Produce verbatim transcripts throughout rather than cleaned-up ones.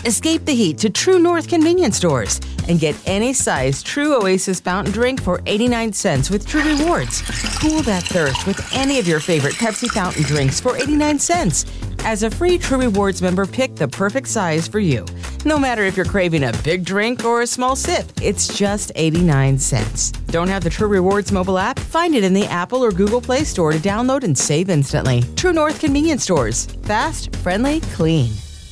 Escape the heat to True North convenience stores and get any size True Oasis fountain drink for eighty-nine cents with True Rewards. Cool that thirst with any of your favorite Pepsi fountain drinks for eighty-nine cents. As a free True Rewards member, pick the perfect size for you. No matter if you're craving a big drink or a small sip, it's just eighty-nine cents. Don't have the True Rewards mobile app? Find it in the Apple or Google Play Store to download and save instantly. True North convenience stores. Fast, friendly, clean.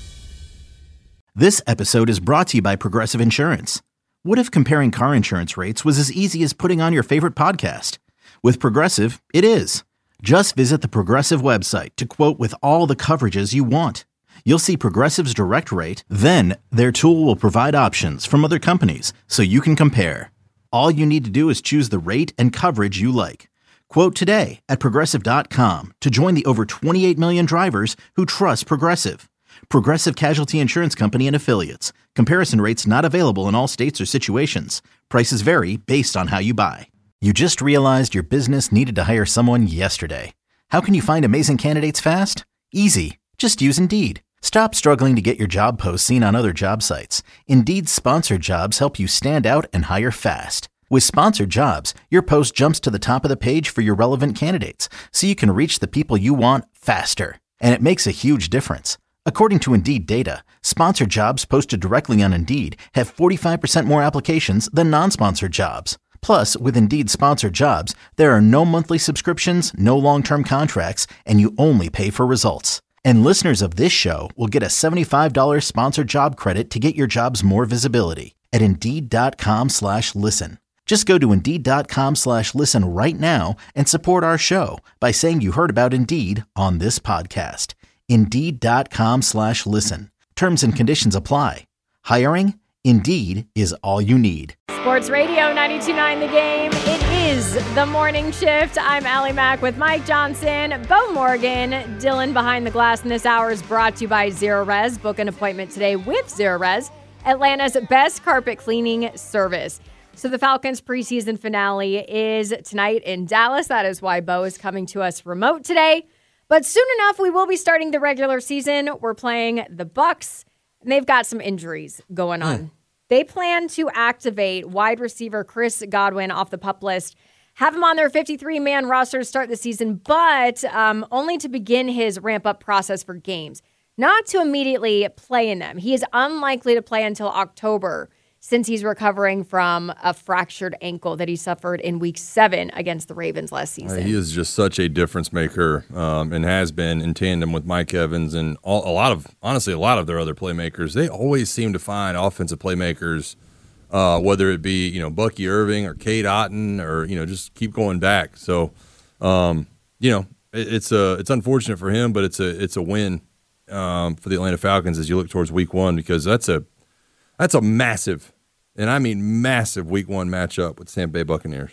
This episode is brought to you by Progressive Insurance. What if comparing car insurance rates was as easy as putting on your favorite podcast? With Progressive, it is. Just visit the Progressive website to quote with all the coverages you want. You'll see Progressive's direct rate, then their tool will provide options from other companies so you can compare. All you need to do is choose the rate and coverage you like. Quote today at Progressive dot com to join the over twenty-eight million drivers who trust Progressive. Progressive Casualty Insurance Company and Affiliates. Comparison rates not available in all states or situations. Prices vary based on how you buy. You just realized your business needed to hire someone yesterday. How can you find amazing candidates fast? Easy. Just use Indeed. Stop struggling to get your job posts seen on other job sites. Indeed's sponsored jobs help you stand out and hire fast. With sponsored jobs, your post jumps to the top of the page for your relevant candidates, so you can reach the people you want faster. And it makes a huge difference. According to Indeed data, sponsored jobs posted directly on Indeed have forty-five percent more applications than non-sponsored jobs. Plus, with Indeed sponsored jobs, there are no monthly subscriptions, no long-term contracts, and you only pay for results. And listeners of this show will get a seventy-five dollars sponsored job credit to get your jobs more visibility at Indeed.com slash listen. Just go to Indeed.com slash listen right now and support our show by saying you heard about Indeed on this podcast. Indeed.com slash listen. Terms and conditions apply. Hiring? Indeed is all you need. Sports Radio ninety-two point nine The Game. It is the morning shift. I'm Allie Mack with Mike Johnson, Bo Morgan, Dylan behind the glass. And this hour is brought to you by Zero Res. Book an appointment today with Zero Res, Atlanta's best carpet cleaning service. So the Falcons preseason finale is tonight in Dallas. That is why Bo is coming to us remote today. But soon enough, we will be starting the regular season. We're playing the Bucs, and they've got some injuries going on. Mm. They plan to activate wide receiver Chris Godwin off the PUP list, have him on their fifty-three man roster to start the season, but um, only to begin his ramp-up process for games, not to immediately play in them. He is unlikely to play until October, since he's recovering from a fractured ankle that he suffered in week seven against the Ravens last season. He is just such a difference maker um, and has been in tandem with Mike Evans and all, a lot of, honestly, a lot of their other playmakers. They always seem to find offensive playmakers, uh, whether it be, you know, Bucky Irving or Cade Otton or, you know, just keep going back. So, um, you know, it, it's a, it's unfortunate for him, but it's a, it's a win um, for the Atlanta Falcons as you look towards week one, because that's a, That's a massive, and I mean massive, week one matchup with Tampa Bay Buccaneers.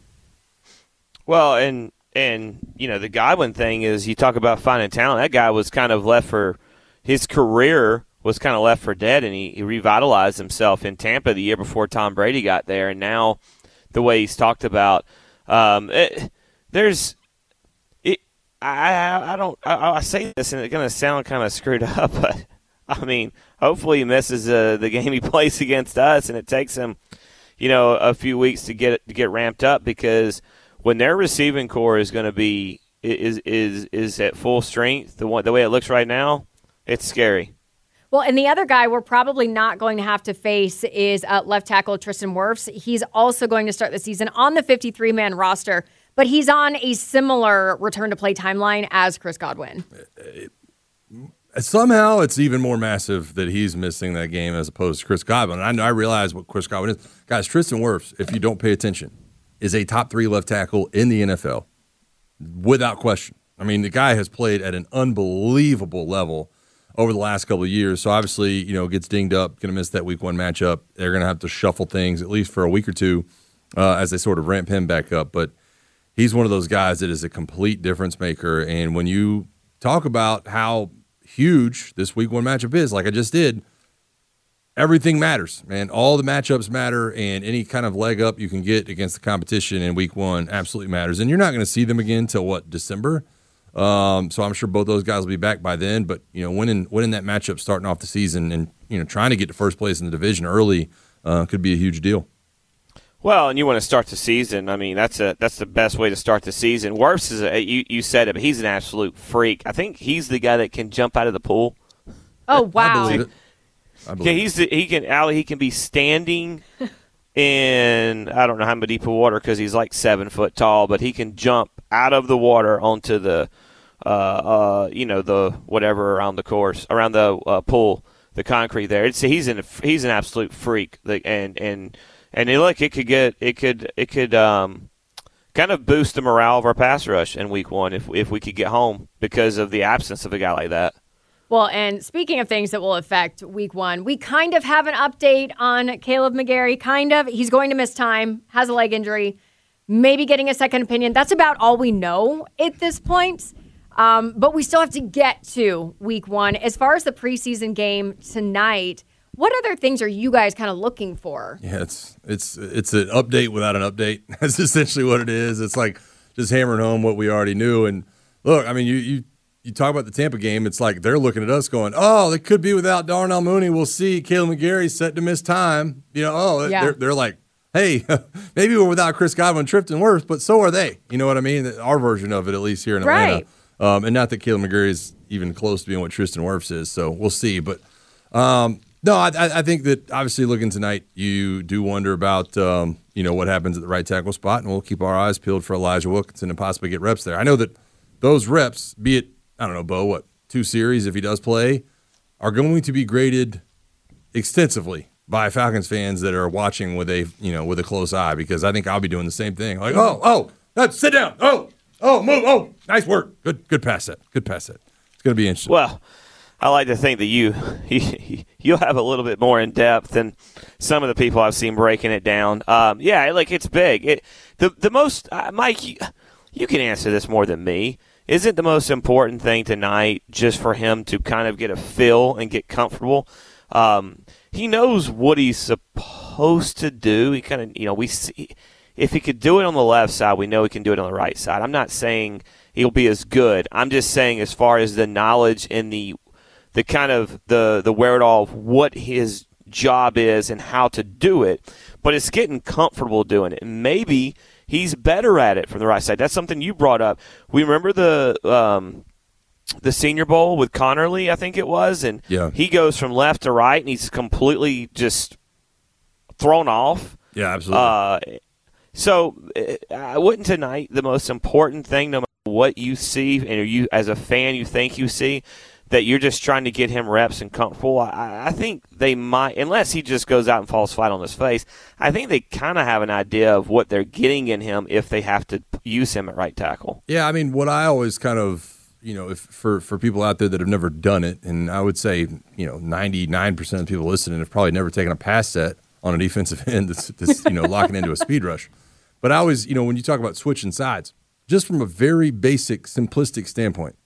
Well, and, and you know, the Godwin thing is you talk about finding talent. That guy was kind of left for – his career was kind of left for dead, and he, he revitalized himself in Tampa the year before Tom Brady got there. And now the way he's talked about um, – it, there's it, – I, I don't I, – I say this, and it's going to sound kind of screwed up, but – I mean, hopefully he misses uh, the game he plays against us, and it takes him, you know, a few weeks to get to get ramped up, because when their receiving core is going to be is is is at full strength, the one the way it looks right now, it's scary. Well, and the other guy we're probably not going to have to face is uh, left tackle Tristan Wirfs. He's also going to start the season on the fifty-three man roster, but he's on a similar return to play timeline as Chris Godwin. It, Somehow it's even more massive that he's missing that game as opposed to Chris Godwin. And I, I realize what Chris Godwin is. Guys, Tristan Wirfs, if you don't pay attention, is a top three left tackle in the N F L without question. I mean, the guy has played at an unbelievable level over the last couple of years. So obviously, you know, gets dinged up, going to miss that week one matchup. They're going to have to shuffle things at least for a week or two uh, as they sort of ramp him back up. But he's one of those guys that is a complete difference maker. And when you talk about how huge this week one matchup is, like I just did, everything matters, man. All the matchups matter, and any kind of leg up you can get against the competition in week one absolutely matters. And you're not going to see them again till what, December? Um, so I'm sure both those guys will be back by then. But, you know, winning winning that matchup starting off the season and, you know, trying to get to first place in the division early uh, could be a huge deal. Well, and you want to start the season. I mean, that's a that's the best way to start the season. Wirfs is a, you you said it, but he's an absolute freak. I think he's the guy that can jump out of the pool. Oh wow! I believe it. I believe Yeah, he's the, he can Allie. He can be standing in I don't know how many deep water because he's like seven foot tall, but he can jump out of the water onto the uh, uh you know the whatever around the course around the uh, pool, the concrete there. It's he's an he's an absolute freak. And and and look, it could get it could it could um. kind of boost the morale of our pass rush in week one if if we could get home because of the absence of a guy like that. Well, and speaking of things that will affect week one, we kind of have an update on Caleb McGarry. Kind of. He's going to miss time, has a leg injury, maybe getting a second opinion. That's about all we know at this point. Um, but we still have to get to week one. As far as the preseason game tonight, what other things are you guys kind of looking for? Yeah, it's it's it's an update without an update. That's essentially what it is. It's like just hammering home what we already knew. And look, I mean, you you you talk about the Tampa game. It's like they're looking at us going, "Oh, they could be without Darnell Mooney. We'll see. Caleb McGarry set to miss time." You know, oh, yeah. they're they're like, "Hey, maybe we're without Chris Godwin, Trifton Wirfs, but so are they." You know what I mean? Our version of it, at least here in Atlanta. Right. Um, and not that Caleb McGarry is even close to being what Tristan Wirfs is. So we'll see, but. Um, No, I, I think that obviously looking tonight, you do wonder about um, you know what happens at the right tackle spot, and we'll keep our eyes peeled for Elijah Wilkinson and possibly get reps there. I know that those reps, be it I don't know, Bo, what two series if he does play, are going to be graded extensively by Falcons fans that are watching with a you know with a close eye because I think I'll be doing the same thing. Like, oh, oh, that's, sit down, oh, oh, move, oh, nice work, good, good pass set, good pass set. It's going to be interesting. Well. I like to think that you, you you'll have a little bit more in depth than some of the people I've seen breaking it down. Um, yeah, like it's big. It the the most uh, Mike, you, you can answer this more than me. Isn't the most important thing tonight just for him to kind of get a feel and get comfortable? Um, he knows what he's supposed to do. He kind of you know we see if he could do it on the left side, we know he can do it on the right side. I'm not saying he'll be as good. I'm just saying as far as the knowledge and the the kind of the, the wherewithal of what his job is and how to do it, but it's getting comfortable doing it. And maybe he's better at it from the right side. That's something you brought up. We remember the um, the Senior Bowl with Connerly, I think it was, and yeah. he goes from left to right, and he's completely just thrown off. Yeah, absolutely. Uh, so uh, wouldn't tonight the most important thing, no matter what you see, and you as a fan you think you see, that you're just trying to get him reps and comfortable? I, I think they might, unless he just goes out and falls flat on his face, I think they kind of have an idea of what they're getting in him if they have to use him at right tackle. Yeah, I mean, what I always kind of, you know, if for, for people out there that have never done it, and I would say, you know, ninety-nine percent of people listening have probably never taken a pass set on a defensive end that's, that's you know, locking into a speed rush. But I always, you know, when you talk about switching sides, just from a very basic, simplistic standpoint,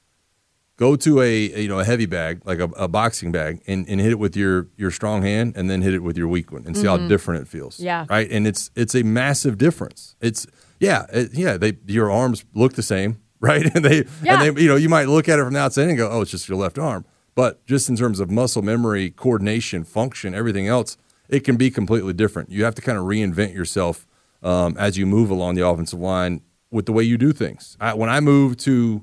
go to a, a you know a heavy bag like a, a boxing bag and, and hit it with your your strong hand and then hit it with your weak one and see mm-hmm. how different it feels. Yeah. Right. And it's it's a massive difference. It's yeah it, yeah they your arms look the same, right? And they yeah. and they you know you might look at it from the outside and go, oh, it's just your left arm. But just in terms of muscle memory, coordination, function, everything else, it can be completely different. You have to kind of reinvent yourself um, as you move along the offensive line with the way you do things. I, when I moved to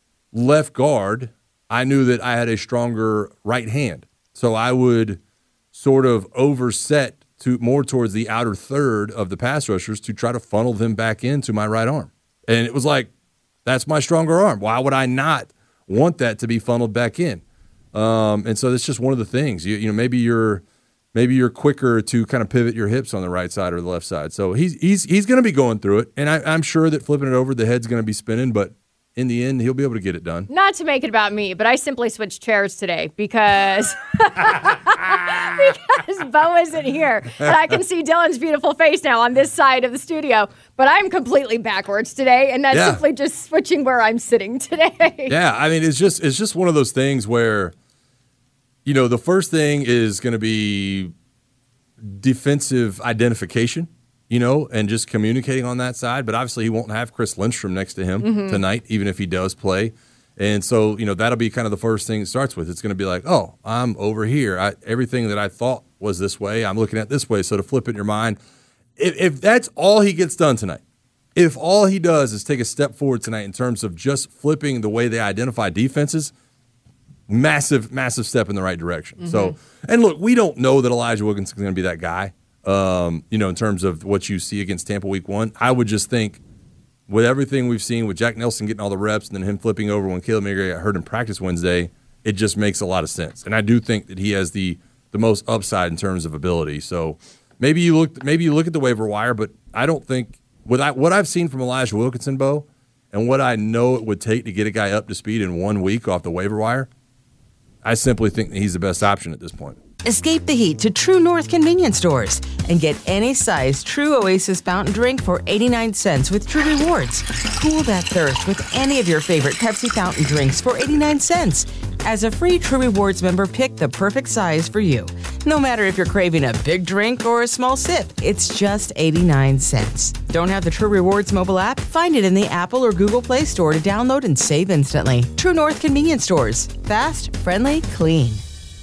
left guard, I knew that I had a stronger right hand. So I would sort of overset to more towards the outer third of the pass rushers to try to funnel them back into my right arm. And it was like, that's my stronger arm. Why would I not want that to be funneled back in? Um, and so that's just one of the things. You, you know, maybe you're maybe you're quicker to kind of pivot your hips on the right side or the left side. So he's he's he's going to be going through it, and I, I'm sure that flipping it over, the head's going to be spinning, but in the end, he'll be able to get it done. Not to make it about me, but I simply switched chairs today because because Bo isn't here. And I can see Dylan's beautiful face now on this side of the studio, but I'm completely backwards today, and that's yeah. simply just switching where I'm sitting today. Yeah, I mean, it's just it's just one of those things where, you know, the first thing is going to be defensive identification. You know, and just communicating on that side. But obviously he won't have Chris Lindstrom next to him mm-hmm. tonight, even if he does play. And so, you know, that'll be kind of the first thing it starts with. It's going to be like, oh, I'm over here. I, everything that I thought was this way, I'm looking at this way. So to flip it in your mind, if, if that's all he gets done tonight, if all he does is take a step forward tonight in terms of just flipping the way they identify defenses, massive, massive step in the right direction. Mm-hmm. So, and look, we don't know that Elijah Wilkinson is going to be that guy, um, you know, in terms of what you see against Tampa week one. I would just think with everything we've seen with Jack Nelson getting all the reps and then him flipping over when Caleb McGarry got hurt in practice Wednesday, it just makes a lot of sense. And I do think that he has the the most upside in terms of ability. So maybe you look maybe you look at the waiver wire, but I don't think with I, what I've seen from Elijah Wilkinson, Bo, and what I know it would take to get a guy up to speed in one week off the waiver wire, I simply think that he's the best option at this point. Escape the heat to True North convenience stores and get any size True Oasis fountain drink for eighty-nine cents with True Rewards. Cool that thirst with any of your favorite Pepsi fountain drinks for eighty-nine cents. As a free True Rewards member, pick the perfect size for you. No matter if you're craving a big drink or a small sip, it's just eighty-nine cents. Don't have the True Rewards mobile app? Find it in the Apple or Google Play Store to download and save instantly. True North convenience stores. Fast, friendly, clean.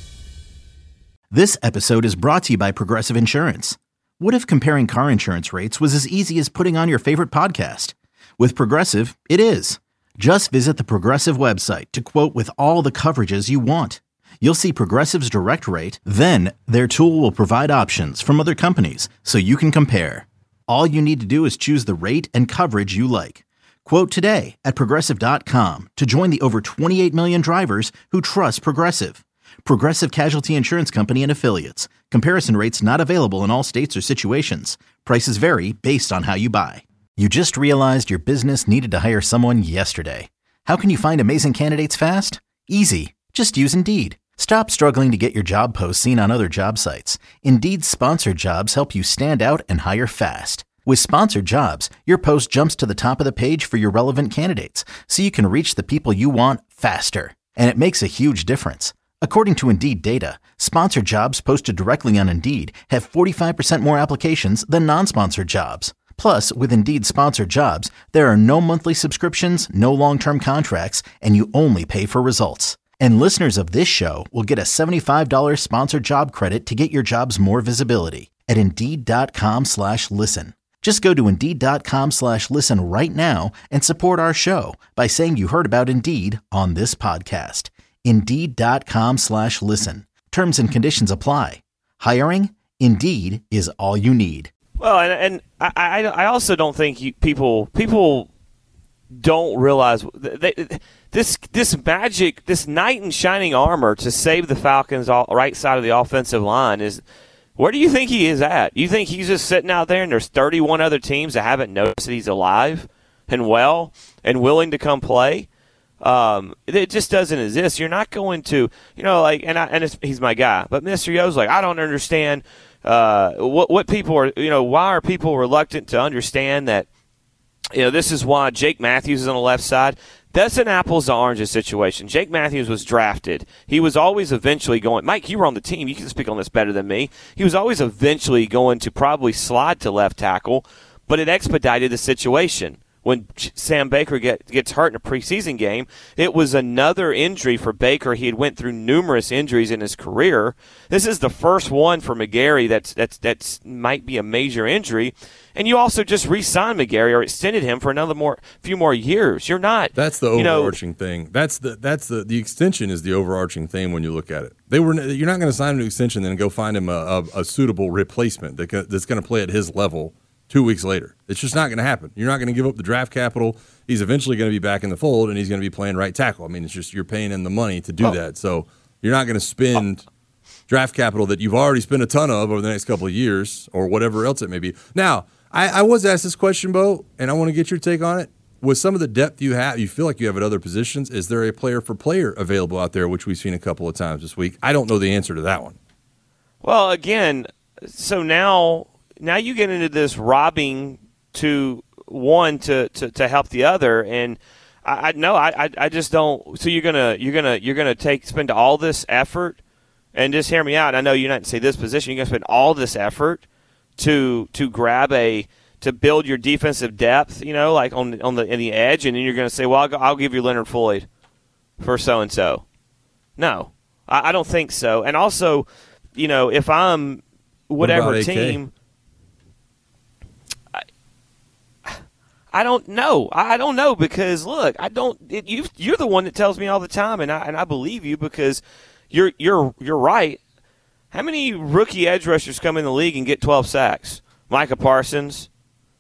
This episode is brought to you by Progressive Insurance. What if comparing car insurance rates was as easy as putting on your favorite podcast? With Progressive, it is. Just visit the Progressive website to quote with all the coverages you want. You'll see Progressive's direct rate, then their tool will provide options from other companies so you can compare. All you need to do is choose the rate and coverage you like. Quote today at Progressive dot com to join the over twenty-eight million drivers who trust Progressive. Progressive Casualty Insurance Company and Affiliates. Comparison rates not available in all states or situations. Prices vary based on how you buy. You just realized your business needed to hire someone yesterday. How can you find amazing candidates fast? Easy. Just use Indeed. Stop struggling to get your job posts seen on other job sites. Indeed's sponsored jobs help you stand out and hire fast. With sponsored jobs, your post jumps to the top of the page for your relevant candidates, so you can reach the people you want faster. And it makes a huge difference. According to Indeed data, sponsored jobs posted directly on Indeed have forty-five percent more applications than non-sponsored jobs. Plus, with Indeed sponsored jobs, there are no monthly subscriptions, no long-term contracts, and you only pay for results. And listeners of this show will get a seventy-five dollars sponsored job credit to get your jobs more visibility at Indeed.com slash listen. Just go to Indeed.com slash listen right now and support our show by saying you heard about Indeed on this podcast. Indeed.com slash listen. Terms and conditions apply. Hiring? Indeed is all you need. Well, and, and I, I, I also don't think you, people people don't realize they, this this magic, this knight in shining armor to save the Falcons' all, right side of the offensive line is. Where do you think he is at? You think he's just sitting out there and there's thirty-one other teams that haven't noticed that he's alive and well and willing to come play? Um, it just doesn't exist. You're not going to, you know, like, and I, and it's, he's my guy, but Mister Yo's like, I don't understand uh, what what people are, you know, why are people reluctant to understand that, you know, this is why Jake Matthews is on the left side. That's an apples to oranges situation. Jake Matthews was drafted. He was always eventually going – Mike, you were on the team. You can speak on this better than me. He was always eventually going to probably slide to left tackle, but it expedited the situation. When Sam Baker get, gets hurt in a preseason game, it was another injury for Baker. He had went through numerous injuries in his career. This is the first one for McGarry that's that's that's might be a major injury. And you also just re-signed McGarry or extended him for another more few more years. You're not. That's the you know, overarching thing. That's the that's the the extension is the overarching thing when you look at it. They were you're not going to sign him to extension and then go find him a, a, a suitable replacement that that's going to play at his level two weeks later. It's just not going to happen. You're not going to give up the draft capital. He's eventually going to be back in the fold, and he's going to be playing right tackle. I mean, it's just you're paying him the money to do oh. that. So you're not going to spend oh. draft capital that you've already spent a ton of over the next couple of years or whatever else it may be. Now, I, I was asked this question, Bo, and I want to get your take on it. With some of the depth you have, you feel like you have at other positions, is there a player-for-player available out there, which we've seen a couple of times this week? I don't know the answer to that one. Well, again, so now – Now you get into this robbing to one to, to, to help the other, and I, I no, I, I just don't. So you're gonna you're gonna you're gonna take spend all this effort, and just hear me out. I know you're not to say this position. You're gonna spend all this effort to to grab a to build your defensive depth. You know, like on on the in the edge, and then you're gonna say, well, I'll, I'll give you Leonard Floyd. for so-and-so. No, I, I don't think so. And also, you know, if I'm whatever what team, I, I don't know. I don't know because, look, I don't it, you, you're the one that tells me all the time, and I, and I believe you because you're you're you're right. How many rookie edge rushers come in the league and get twelve sacks? Micah Parsons.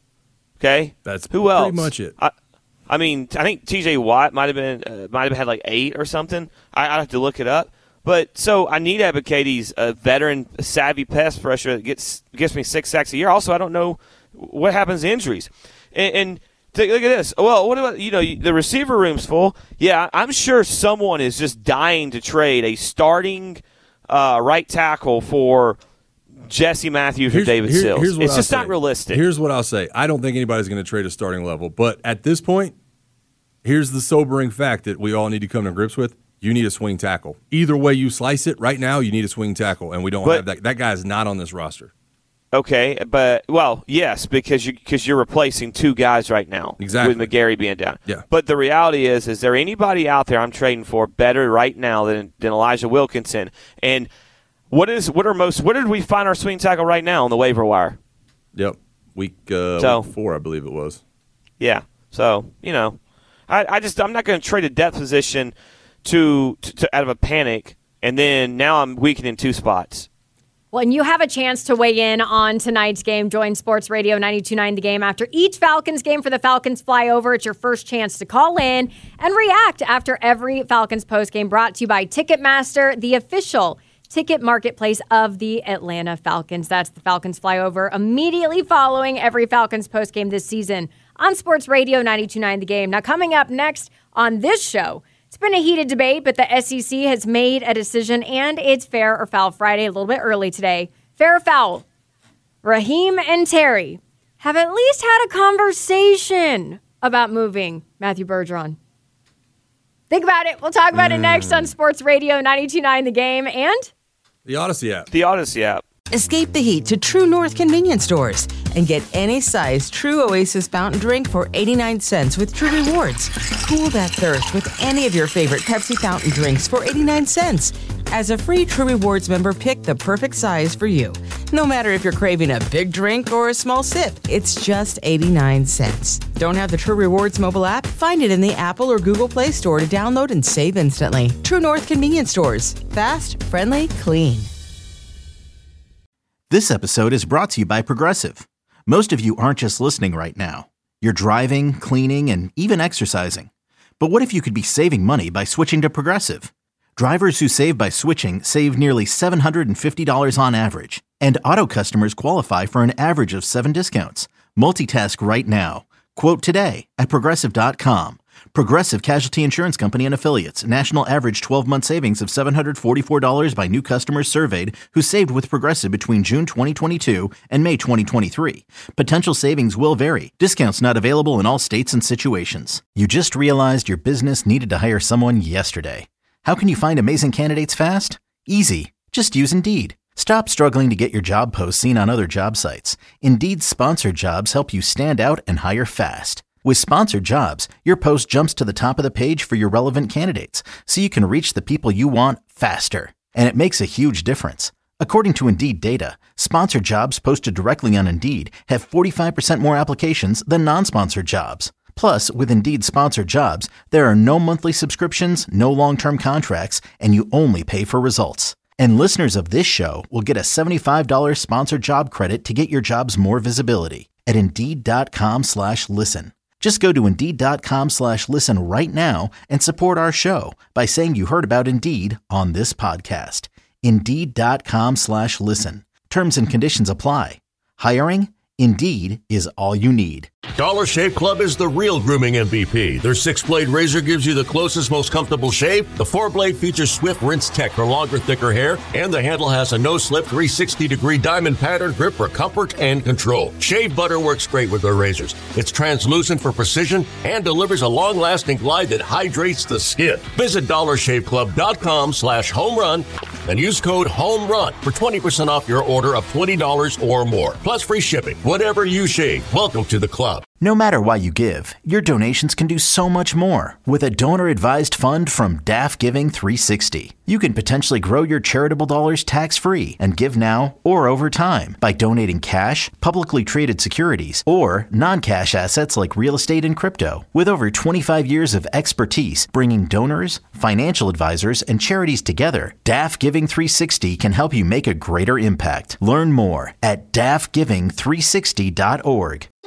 Okay, that's who else? Pretty much it. I, I mean, I think T J Watt might have been uh, might have had like eight or something. I I have to look it up. But so I need Ebikadi's a veteran, savvy pass rusher that gets gets me six sacks a year. Also, I don't know what happens to injuries. And, and take, look at this. Well, what about you know the receiver room's full? Yeah, I'm sure someone is just dying to trade a starting. Uh, right tackle for Jesse Matthews or David here, Sills. It's I'll just say. not realistic. Here's what I'll say. I don't think anybody's going to trade a starting level. But at this point, here's the sobering fact that we all need to come to grips with. You need a swing tackle. Either way you slice it, right now you need a swing tackle, and we don't but, have that. That guy is not on this roster. Okay, but, well, yes, because you, cause you're replacing two guys right now. Exactly. With McGarry being down. Yeah. But the reality is, is there anybody out there I'm trading for better right now than, than Elijah Wilkinson? And what is what are most what did we find our swing tackle right now on the waiver wire? Yep. Week, uh, so, week four, I believe it was. Yeah. So, you know, I, I just I'm not going to trade a depth position to, to, to out of a panic, and then now I'm weakening two spots. Well, and you have a chance to weigh in on tonight's game. Join Sports Radio ninety-two point nine The Game after each Falcons game for the Falcons Flyover. It's your first chance to call in and react after every Falcons postgame, brought to you by Ticketmaster, the official ticket marketplace of the Atlanta Falcons. That's the Falcons Flyover immediately following every Falcons postgame this season on Sports Radio ninety-two point nine The Game. Now, coming up next on this show, it's been a heated debate, but the S E C has made a decision, and it's Fair or Foul Friday a little bit early today. Fair or foul? Raheem and Terry have at least had a conversation about moving Matthew Bergeron. Think about it. We'll talk about mm. it next on Sports Radio ninety-two point nine The Game and the Odyssey app. The Odyssey app. Escape the heat to True North convenience stores and get any size True Oasis fountain drink for eighty-nine cents with True Rewards. Cool that thirst with any of your favorite Pepsi fountain drinks for eighty-nine cents. As a free True Rewards member, pick the perfect size for you. No matter if you're craving a big drink or a small sip, it's just eighty-nine cents. Don't have the True Rewards mobile app? Find it in the Apple or Google Play Store to download and save instantly. True North convenience stores. Fast, friendly, clean. This episode is brought to you by Progressive. Most of you aren't just listening right now. You're driving, cleaning, and even exercising. But what if you could be saving money by switching to Progressive? Drivers who save by switching save nearly seven hundred fifty dollars on average. And auto customers qualify for an average of seven discounts. Multitask right now. Quote today at Progressive dot com. Progressive Casualty Insurance Company and Affiliates. National average twelve-month savings of seven hundred forty-four dollars by new customers surveyed who saved with Progressive between June twenty twenty-two and May twenty twenty-three. Potential savings will vary. Discounts not available in all states and situations. You just realized your business needed to hire someone yesterday. How can you find amazing candidates fast? Easy. Just use Indeed. Stop struggling to get your job posts seen on other job sites. Indeed's sponsored jobs help you stand out and hire fast. With sponsored jobs, your post jumps to the top of the page for your relevant candidates, so you can reach the people you want faster. And it makes a huge difference. According to Indeed data, sponsored jobs posted directly on Indeed have forty-five percent more applications than non-sponsored jobs. Plus, with Indeed sponsored jobs, there are no monthly subscriptions, no long-term contracts, and you only pay for results. And listeners of this show will get a seventy-five dollars sponsored job credit to get your jobs more visibility at Indeed.com slash listen. Just go to Indeed.com slash listen right now and support our show by saying you heard about Indeed on this podcast. Indeed.com slash listen. Terms and conditions apply. Hiring? Indeed is all you need. Dollar Shave Club is the real grooming M V P. Their six-blade razor gives you the closest, most comfortable shave. The four-blade features swift rinse tech for longer, thicker hair. And the handle has a no-slip three hundred sixty degree diamond pattern grip for comfort and control. Shave butter works great with their razors. It's translucent for precision and delivers a long-lasting glide that hydrates the skin. Visit dollar shave club dot com slash home run and use code HOMERUN for twenty percent off your order of twenty dollars or more. Plus free shipping. Whatever you shave, welcome to the club. No matter why you give, your donations can do so much more with a donor-advised fund from D A F Giving three sixty. You can potentially grow your charitable dollars tax-free and give now or over time by donating cash, publicly traded securities, or non-cash assets like real estate and crypto. With over twenty-five years of expertise bringing donors, financial advisors, and charities together, D A F Giving three sixty can help you make a greater impact. Learn more at D A F giving three sixty dot org.